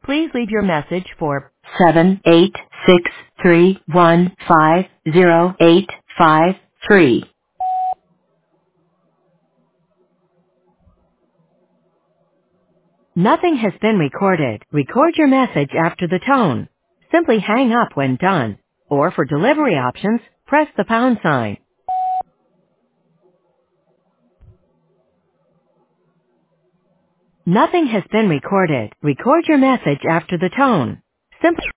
Please leave your message for 78631508853. Nothing has been recorded. Record your message after the tone. Simply hang up when done. Or for delivery options, press the pound sign. Nothing has been recorded. Record your message after the tone. Simply